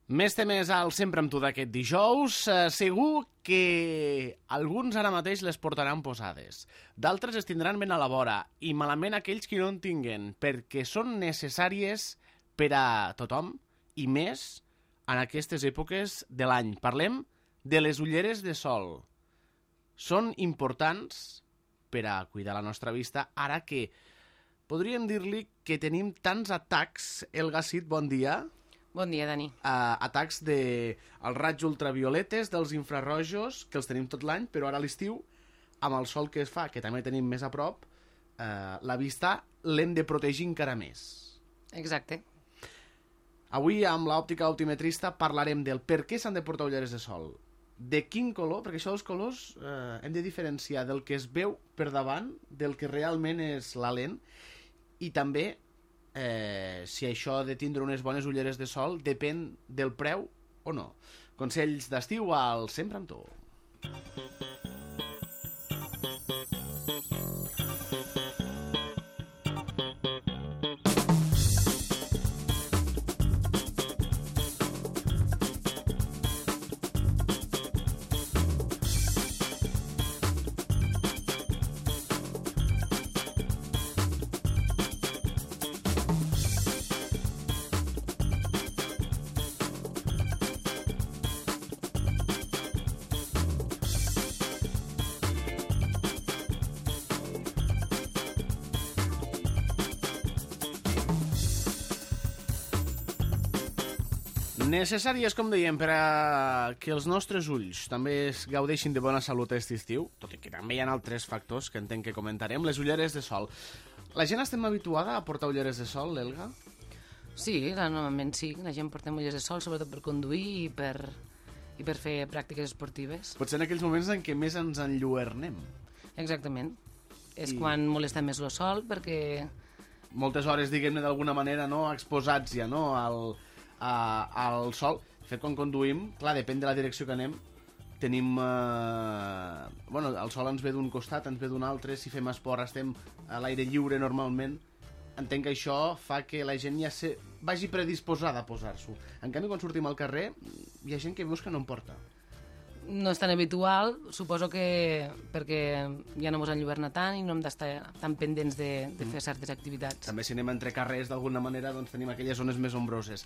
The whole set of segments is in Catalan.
Més temes al Sempre amb tu d'aquest dijous. Segur que alguns ara mateix les portaran posades. D'altres es tindran ben a la vora. I malament aquells que no en tinguen, perquè són necessàries per a tothom i més en aquestes èpoques de l'any. Parlem de les ulleres de sol. Són importants per a cuidar la nostra vista, ara que podríem dir-li que tenim tants atacs. Elga Cid, bon dia. Bon dia, Dani. Atacs dels raigs ultravioletes, dels infrarrojos, que els tenim tot l'any, però ara a l'estiu, amb el sol que es fa, que també tenim més a prop, la vista l'hem de protegir encara més. Exacte. Avui, amb l'òptica optimetrista, parlarem del per què s'han de portar ulleres de sol, de quin color, perquè això dels colors hem de diferenciar del que es veu per davant, del que realment és la lent, i també si això de tindre unes bones ulleres de sol depèn del preu o no. Consells d'estiu al Sempre amb tu. Necessàries, com dèiem, per a que els nostres ulls també es gaudeixin de bona salut aquest estiu, tot i que també hi ha altres factors que entenc que comentarem, les ulleres de sol. La gent estem habituada a portar ulleres de sol, Elga? Sí, normalment sí, la gent porta ulleres de sol, sobretot per conduir i per fer pràctiques esportives. Potser en aquells moments en què més ens enlluernem. Exactament. És quan molesta més el sol, perquè... Moltes hores, diguem-ne, d'alguna manera, no, exposats ja, no, al sol. De fet, quan conduïm, clar, depèn de la direcció que anem, tenim... Bueno, el sol ens ve d'un costat, ens ve d'un altre, si fem esport estem a l'aire lliure normalment. Entenc que això fa que la gent ja vagi predisposada a posar-s'ho. En canvi, quan sortim al carrer, hi ha gent que veus que no en porta. No és tan habitual, suposo que perquè ja no mos enlluerna tant i no hem d'estar tan pendents de fer certes activitats. També si anem entre carrers, d'alguna manera, doncs tenim aquelles zones més ombroses.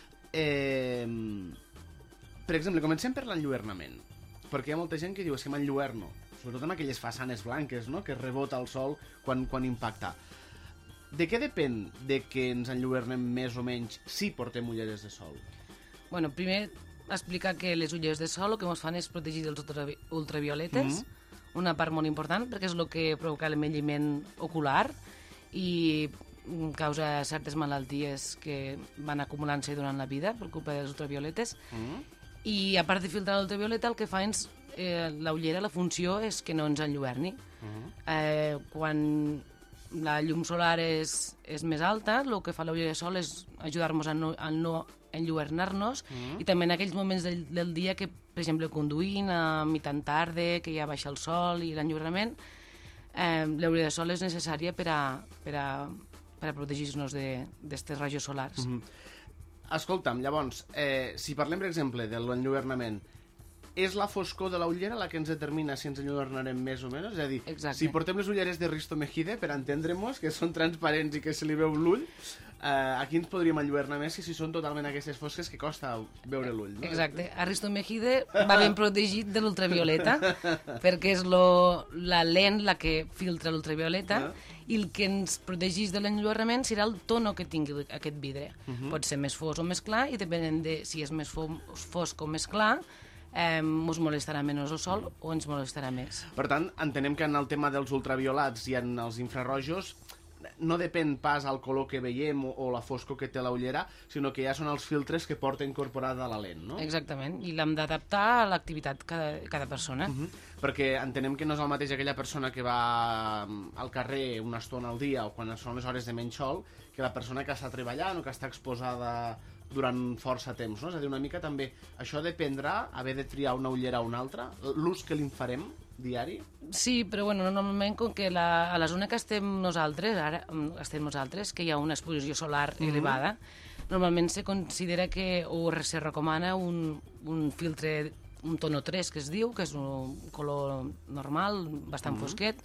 Per exemple, comencem per l'enlluernament, perquè hi ha molta gent que diu és que m'enlluerno, sobretot amb aquelles façanes blanques, no?, que rebota el sol quan impacta. De què depèn de que ens enlluernem més o menys si portem ulleres de sol? Bueno, primer explicar que les ulleres de sol el que ens fan és protegir dels ultravioletes, una part molt important, perquè és el que provoca l'envelliment ocular i causa certes malalties que van acumulant-se durant la vida per culpa dels ultravioletes. I a part de filtrar l'ultravioleta, el que fa és la ullera, la funció és que no ens enlluerni. Quan la llum solar és més alta, el que fa la ullera de sol és ajudar-nos a no enlluernar-nos, i també en aquells moments del dia que, per exemple, conduint a mitjan tarda, que ja baixa el sol i l'enlluernament, la ullera de sol és necessària per a protegir-nos d'aquests rajos solars. Escolta'm, llavors, si parlem, per exemple, de l'enlluernament, és la foscor de la ullera la que ens determina si ens enlluernarem més o menys? És a dir, exacte. Si portem les ulleres de Risto Mejide, per entendre-nos, que són transparents i que se li veu l'ull, aquí ens podríem enlluernar més si són totalment aquestes fosques que costa veure l'ull, no? Exacte. Risto Mejide va ben protegit de l'ultravioleta, perquè és la lent la que filtra l'ultravioleta, i el que ens protegeix de l'enlluernament serà el tono que tingui aquest vidre. Pot ser més fosc o més clar, i depenent de si és més fosc o més clar, ens molestarà menys el sol o ens molestarà més. Per tant, entenem que en el tema dels ultraviolats i en els infrarrojos no depèn pas al color que veiem o la foscor que té la ullera, sinó que ja són els filtres que porta incorporada la lent, no? Exactament, i l'hem d'adaptar a l'activitat cada persona. Perquè entenem que no és el mateix aquella persona que va al carrer una estona al dia o quan són les hores de menys sol que la persona que està treballant o que està exposada durant força temps, no? És a dir, una mica també això dependrà, haver de triar una ullera o una altra, l'ús que li farem diari? Sí, però bueno, normalment com que a la zona que estem nosaltres, que hi ha una exposició solar elevada, Normalment se considera que, o se recomana un filtre, un tono 3, que es diu, que és un color normal, bastant fosquet,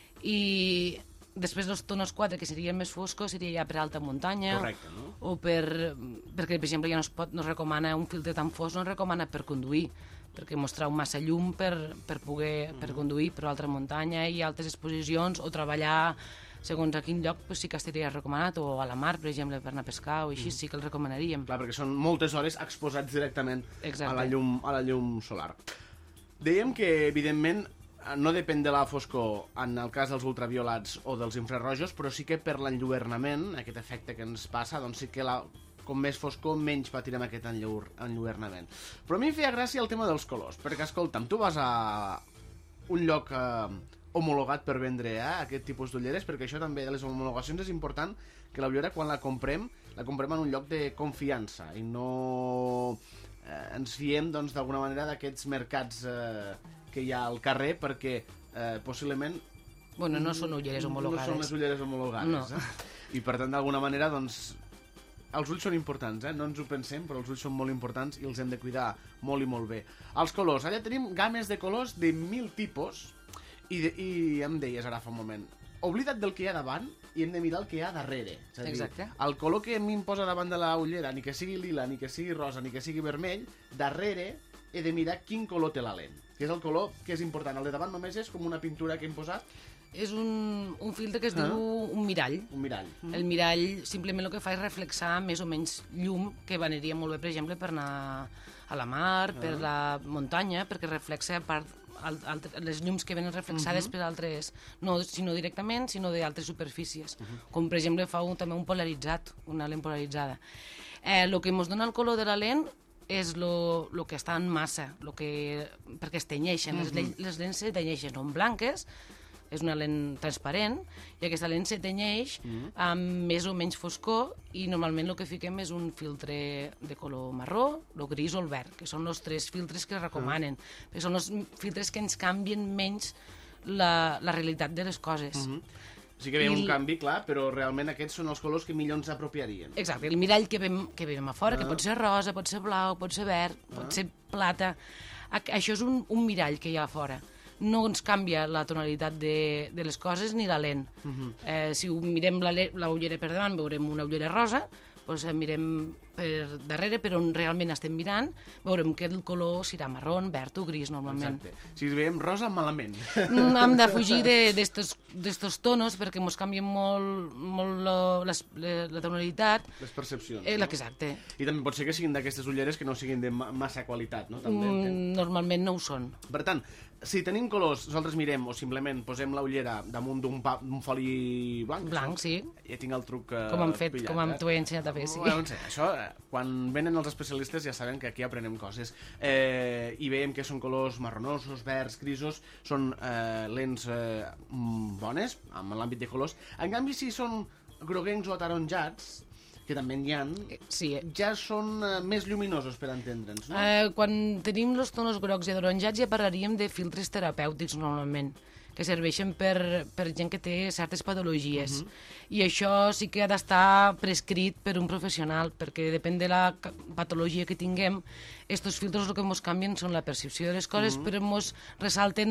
i després els tonos 4, que serien més foscos, seria ja per alta muntanya. Correcte, no? O perquè, per exemple, ja no es recomana un filtre tan fosc, no es recomana per conduir, perquè mostrar massa llum per poder conduir per alta muntanya i altes exposicions, o treballar segons a quin lloc sí que estaria recomanat, o a la mar, per exemple, per anar a pescar, o així sí que el recomanaríem. Clar, perquè són moltes hores exposats directament a la llum solar. Dèiem que, evidentment, no depèn de la foscor en el cas dels ultraviolats o dels infrarrojos, però sí que per l'enlluernament, aquest efecte que ens passa, doncs sí que com més foscor, menys patirem aquest enlluernament. Però a mi em feia gràcia el tema dels colors, perquè, escolta'm, tu vas a un lloc homologat per vendre aquest tipus d'ulleres, perquè això també de les homologacions és important que la ullera, quan la comprem en un lloc de confiança i no ens fiem, doncs, d'alguna manera d'aquests mercats que hi ha al carrer, perquè possiblement... Bueno, no són ulleres homologades. No són les ulleres homologades. No. I per tant, d'alguna manera, doncs, els ulls són importants, no ens ho pensem, però els ulls són molt importants i els hem de cuidar molt i molt bé. Els colors, allà tenim games de colors de 1000 tipus i em deies ara fa un moment, oblida't del que hi ha davant i hem de mirar el que hi ha darrere. És a dir, exacte. El color que a mi em posa davant de la ullera, ni que sigui lila, ni que sigui rosa, ni que sigui vermell, darrere he de mirar quin color té la lent, que és el color que és important. El de davant només és com una pintura que hem posat. És un filtre que es diu un mirall. Un mirall. El mirall simplement el que fa és reflexar més o menys llum, que aniria molt bé, per exemple, per anar a la mar, per la muntanya, perquè reflexa les llums que venen reflexades per altres, no sinó directament, sinó d'altres superfícies. Com, per exemple, fa també un polaritzat, una lent polaritzada. El que ens dona el color de la lent és el que està en massa, perquè es tenyeixen. Les lents se tenyeixen, són blanques, és una lent transparent, i aquesta lent se tenyeix amb més o menys foscor, i normalment el que fiquem és un filtre de color marró, el gris o el verd, que són els 3 filtres que es recomanen, perquè són els filtres que ens canvien menys la realitat de les coses. Sí que veiem un canvi, clar, però realment aquests són els colors que millor ens apropiarien. Exacte, el mirall que veiem a fora, que pot ser rosa, pot ser blau, pot ser verd, pot ser plata. Això és un mirall que hi ha a fora. No ens canvia la tonalitat de les coses ni la lent. Si mirem la ullera per davant, veurem una ullera rosa, doncs mirem per darrere, per on realment estem mirant, veurem que el color serà marró, verd o gris, normalment. Exacte. Si veiem rosa, malament. Hem de fugir d'estos tonos, perquè ens canvien molt la tonalitat. Les percepcions. Exacte. I també pot ser que siguin d'aquestes ulleres que no siguin de massa qualitat, no? Normalment no ho són. Per tant, si tenim colors, nosaltres mirem o simplement posem la ullera damunt d'un foli blanc. Blanc, sí. Ja tinc el truc com hem fet, com t'ho he ensenyat a fer, sí. Bueno, això, quan venen els especialistes ja saben que aquí aprenem coses. I veiem que són colors marronosos, verds, grisos, són lents bones, amb l'àmbit de colors. En canvi, si són groguencs o ataronjats, que també n'hi ha, sí. Ja són més lluminosos, per entendre'ns, no? Quan tenim els tonos grocs i ataronjats ja parlaríem de filtres terapèutics, normalment, que serveixen per gent que té certes patologies. I això sí que ha d'estar prescrit per un professional, perquè depèn de la patologia que tinguem, estos filtres el que ens canvien són la percepció de les coses, però ens ressalten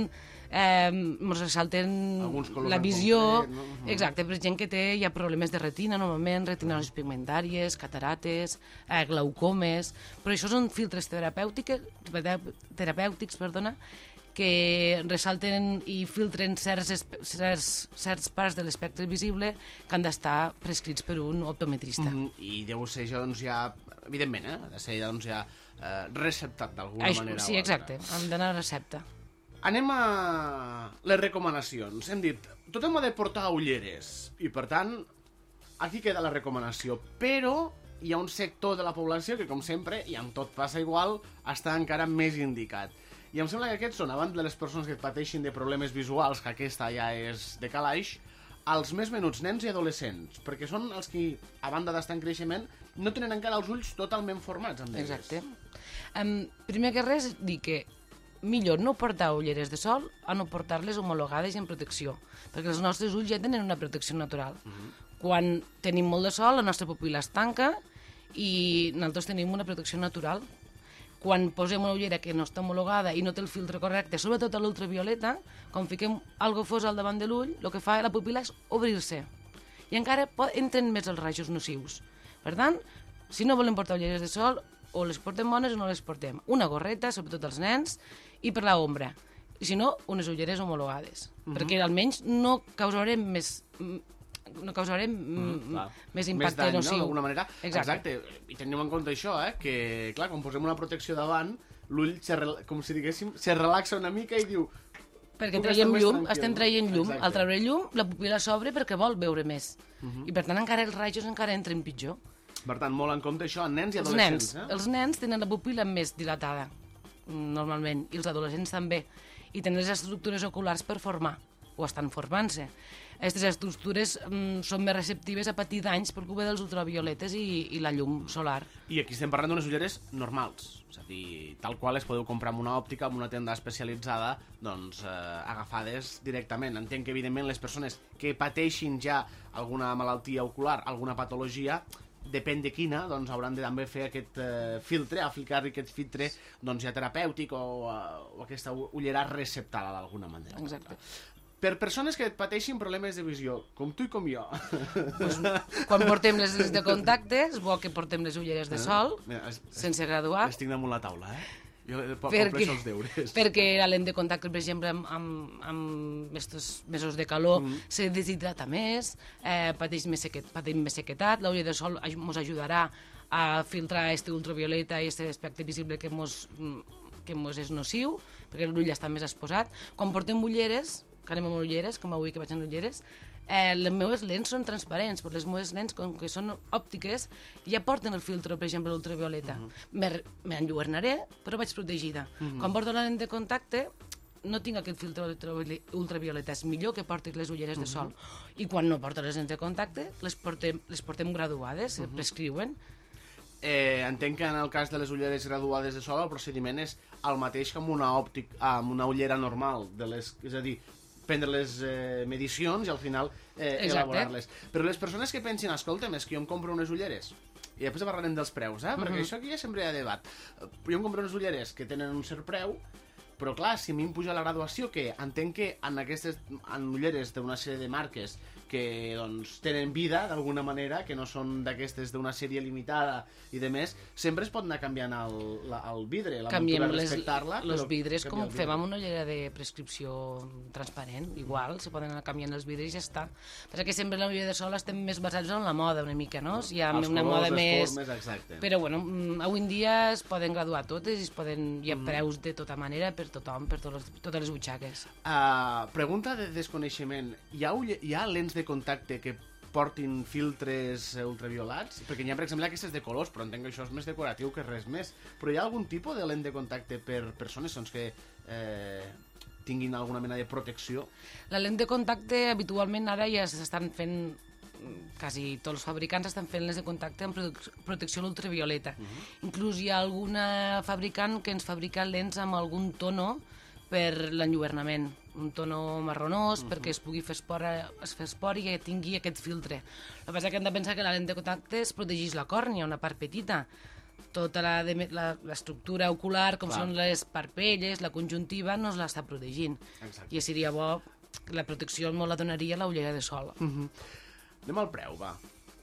la visió. Exacte, per gent que hi ha problemes de retina, normalment, retinosis pigmentàries, catarates, glaucomes, però això són filtres terapèutics, que ressalten i filtren certs parts de l'espectre visible que han d'estar prescrits per un optometrista. I deu ser això, doncs, ja, evidentment, ha de ser, doncs, ja receptat d'alguna manera. Sí, exacte, hem d'anar a recepta. Anem a les recomanacions. Hem dit, tothom ha de portar ulleres, i per tant, aquí queda la recomanació, però hi ha un sector de la població que, com sempre, i amb tot passa igual, està encara més indicat. I em sembla que aquests són, a banda de les persones que pateixin de problemes visuals, que aquesta ja és de calaix, els més menuts, nens i adolescents, perquè són els que, a banda d'estar en creixement, no tenen encara els ulls totalment formats amb elles. Exacte. Primer que res, dir que millor no portar ulleres de sol a no portar-les homologades i en protecció, perquè els nostres ulls ja tenen una protecció natural. Quan tenim molt de sol, la nostra pupil·la es tanca i nosaltres tenim una protecció natural. Quan posem una ullera que no està homologada i no té el filtre correcte, sobretot a l'ultravioleta, quan fiquem algo fos al davant de l'ull, el que fa la pupil·la és obrir-se. I encara entren més els rajos nocius. Per tant, si no volem portar ulleres de sol, o les portem bones o no les portem. Una gorreta, sobretot els nens, i per la ombra. I si no, unes ulleres homologades. Perquè almenys no causarem més més impacte dany, nociu. no? D'alguna manera. Exacte. I tenim en compte això, que, clar, quan posem una protecció davant, l'ull, com si diguéssim, se relaxa una mica i diu... Perquè traiem llum, estem traient llum. Al treure llum, la pupil·la s'obre perquè vol veure més. I per tant, encara els rajos encara entren pitjor. Per tant, molt en compte això, en nens i adolescents. Els nens tenen la pupil·la més dilatada, normalment, i els adolescents també. I tenen les estructures oculars per formar, o estan formant-se. Aquestes estructures són més receptives a patir danys per culpa dels ultravioletes i la llum solar. I aquí estem parlant d'unes ulleres normals, és a dir, tal qual les podeu comprar en una òptica, en una tenda especialitzada, doncs agafades directament. Entenc que, evidentment, les persones que pateixin ja alguna malaltia ocular, alguna patologia, depèn de quina, doncs hauran de també fer aquest filtre, aplicar-hi aquest filtre doncs, ja terapèutic o aquesta ullera receptada d'alguna manera. Exacte. Per persones que pateixin problemes de visió, com tu i com jo. Pues, quan portem les lents de contacte, és bo que portem les ulleres de sol, sense graduar. Estic damunt la taula, Jo perquè, els deures. perquè la lent de contacte, per exemple, amb estos mesos de calor, se deshidrata més, pateix més sequetat, l'ull de sol ens ajudarà a filtrar este ultravioleta i este aspecte visible que mos és nociu, perquè l'ull està més exposat. Quan portem ulleres, que anem amb ulleres, com avui que vaig amb ulleres, les meves lents són transparents, però les meves lents, com que són òptiques, ja porten el filtre, per exemple, l'ultravioleta. M'enlluernaré, però vaig protegida. Quan porto la lent de contacte, no tinc aquest filtre ultravioleta. És millor que porti les ulleres de sol. I quan no porto les lents de contacte, les portem graduades, prescriuen. Entenc que en el cas de les ulleres graduades de sol el procediment és el mateix que amb una ullera normal, és a dir, prendre les medicions i al final elaborar-les. Però les persones que pensin, escolta'm, és que jo em compro unes ulleres, i després parlarem dels preus, perquè això aquí ja sempre hi ha debat. Jo em compro unes ulleres que tenen un cert preu, però clar, si a mi em puja la graduació, que entenc que en ulleres d'una sèrie de marques que doncs, tenen vida d'alguna manera, que no són d'aquestes d'una sèrie limitada i de més, sempre es pot anar canviant el vidre, la muntura, respectar-la. Els vidres com fem amb una ullera de prescripció transparent, igual, se poden anar canviant els vidres i ja està. Perquè sempre la ullera de sol estem més basats en la moda una mica, no? Hi ha una moda més... Exacte. Però bueno, avui en dia es poden graduar totes i hi ha preus de tota manera per tothom, per totes les butxaques. Pregunta de desconeixement. Hi ha lents de contacte que portin filtres ultraviolats? Perquè n'hi ha, per exemple, aquestes de colors, però entenc que això és més decoratiu que res més. Però hi ha algun tipus de lent de contacte per persones que tinguin alguna mena de protecció? La lent de contacte, habitualment, ara ja s'estan fent, quasi tots els fabricants estan fent lents de contacte amb protecció a l'ultravioleta. Inclús hi ha alguna fabricant que ens fabrica lents amb algun tono per l'enlluernament, un tono marronós, perquè es pugui fer esport i que tingui aquest filtre. El que passa és que hem de pensar que la lent de contacte es protegeix la còrnia, una part petita. Tota l'estructura ocular, com són les parpelles, la conjuntiva, no l'està protegint. I seria bo, la protecció molt la donaria la ullera de sol. Anem al preu, va.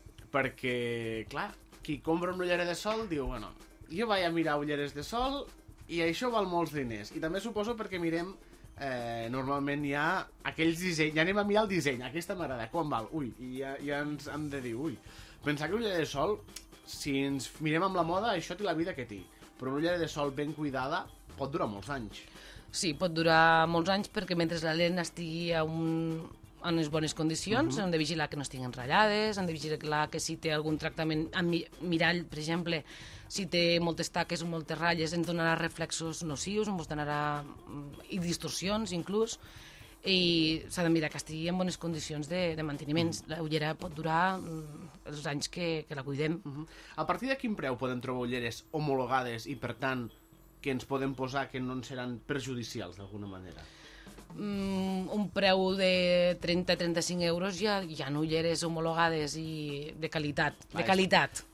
Perquè, clar, qui compra una ullera de sol diu, bueno, jo vaig a mirar ulleres de sol i això val molts diners. I també suposo perquè mirem, normalment hi ha aquells dissenys, ja anem a mirar el disseny, aquesta m'agrada, quan val? Ui, i ja ens hem de dir, ui, pensar que ullera de sol, si ens mirem amb la moda, això té la vida que té, però una ullera de sol ben cuidada pot durar molts anys. Sí, pot durar molts anys perquè mentre la lent estigui en les bones condicions, hem de vigilar que no estiguin ratllades, hem de vigilar que si té algun tractament amb mirall, per exemple, si té moltes taques o moltes ratlles, ens donarà reflexos nocius, ens donarà i distorsions, inclús, i s'ha de mirar que estigui en bones condicions de manteniment. La ullera pot durar els anys que la cuidem. A partir de quin preu podem trobar ulleres homologades i, per tant, que ens podem posar que no ens seran perjudicials d'alguna manera? Un preu de 30-35 euros hi ha ulleres homologades i de qualitat.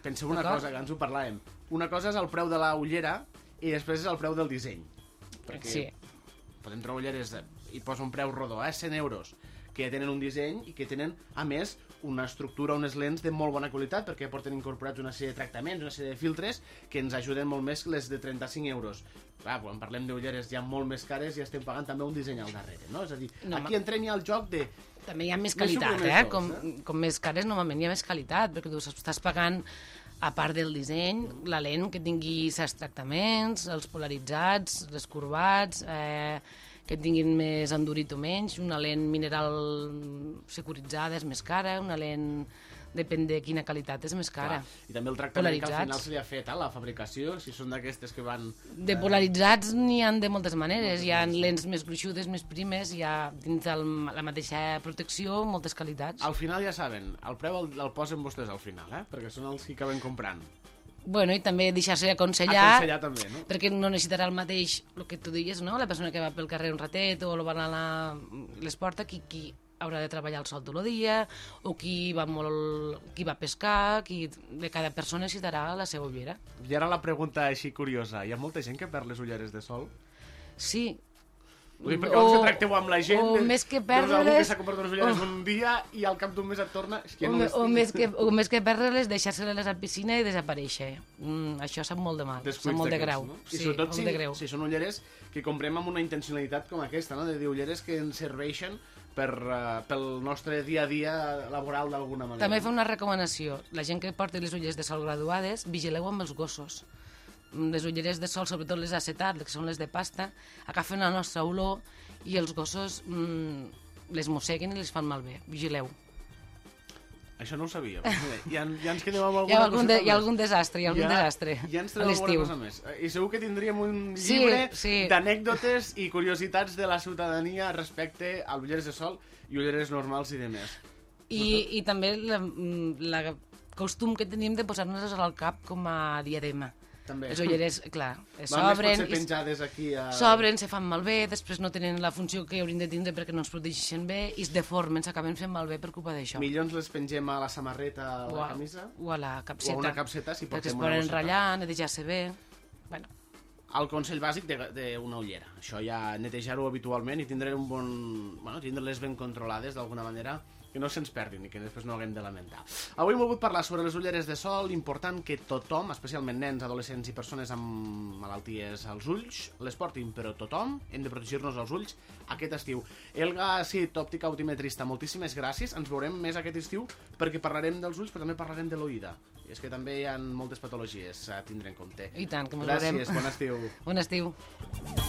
penseu una cosa, que ens ho parlàvem. Una cosa és el preu de la ullera i després és el preu del disseny. Perquè Sí. podem trobar ulleres i posa un preu rodó, 100 euros, que ja tenen un disseny i que tenen, a més, una estructura, unes lents de molt bona qualitat, perquè porten incorporats una sèrie de tractaments, una sèrie de filtres, que ens ajuden molt més que les de 35 euros. Clar, quan parlem d'ulleres ja molt més cares, ja estem pagant també un disseny al darrere, no? És a dir, aquí entrem ja al joc de... També hi ha més Més qualitat, suplements, com més cares normalment hi ha més qualitat, perquè tu estàs pagant, a part del disseny, la lent que tingui certs tractaments, els polaritzats, les corbats, que tinguin més endurit o menys, una lent mineral securitzada és més cara, una lent depèn de quina qualitat és més cara. I també el tractament que al final Polaritzats. se li ha fet, la fabricació, si són d'aquestes que van... De polaritzats n'hi han de moltes maneres, hi ha lents més gruixudes, més primes, hi ha dins la mateixa protecció moltes qualitats. Al final ja saben, el preu el posen vostès al final, perquè són els que acaben comprant. Bueno, i també deixar-se aconsellar, Aconsellar també, no? perquè no necessitarà el mateix, el que tu digues, no? La persona que va pel carrer un ratet o va anar a les portes, qui haurà de treballar el sol tot el dia, o qui va pescar, de cada persona necessitarà la seva ullera. I ara la pregunta així curiosa, hi ha molta gent que perd les ulleres de sol? Sí. Vull dir, perquè abans que tracteu amb la gent... o més que doncs algú que perdre-les... s'ha comprat unes ulleres un dia i al cap d'un mes et torna... És que ja no les O tinc. més que perdre-les, deixar-se-les a la piscina i desaparèixer. Això sap molt de mal, Descuits sap molt de d'aquests, greu. no? I Sí, sobretot molt de greu. si són ulleres que comprem amb una intencionalitat com aquesta, no? De dir ulleres que ens serveixen pel nostre dia a dia laboral d'alguna manera. També fa una recomanació. La gent que porta les ulleres de sol graduades, vigileu amb els gossos. Les ulleres de sol, sobretot les acetat, que són les de pasta, agafen la nostra olor i els gossos les mosseguen i les fan malbé. Vigileu. Això no ho sabia. Ja ens quedem amb Hi ha alguna cosa hi ha algun desastre, Ja ens a trobem l'estiu. alguna cosa més. I segur que tindríem un Sí, llibre sí. d'anècdotes i curiositats de la ciutadania respecte a ulleres de sol i ulleres normals i demés. I també la costum que tenim de posar-nos al cap com a diadema. També. Les ulleres, clar, Van més s'obren, potser penjades aquí a... s'obren, se fan malbé, després no tenen la funció que haurien de tindre perquè no ens protegeixen bé i es deformen, s'acaben fent malbé per culpa d'això. Millors les pengem a la samarreta, a la camisa, O a la capseta. o a una capseta si perquè es portem una poden bosseta. ratllar, netejar-se bé. Bueno, El consell bàsic d'una ullera. Això ja, netejar-ho habitualment i tindre un bon... Bueno, tindre-les ben controlades d'alguna manera, que no se'ns perdin i que després no haguem de lamentar. Avui hem volgut parlar sobre les ulleres de sol, important que tothom, especialment nens, adolescents i persones amb malalties als ulls, les portin, però tothom hem de protegir-nos els ulls aquest estiu. Elga Cid, òptica optimetrista, moltíssimes gràcies. Ens veurem més aquest estiu perquè parlarem dels ulls, però també parlarem de l'oïda. I és que també hi ha moltes patologies a tindre en compte. i tant, que mos veurem. Gràcies, bon estiu. Bon estiu.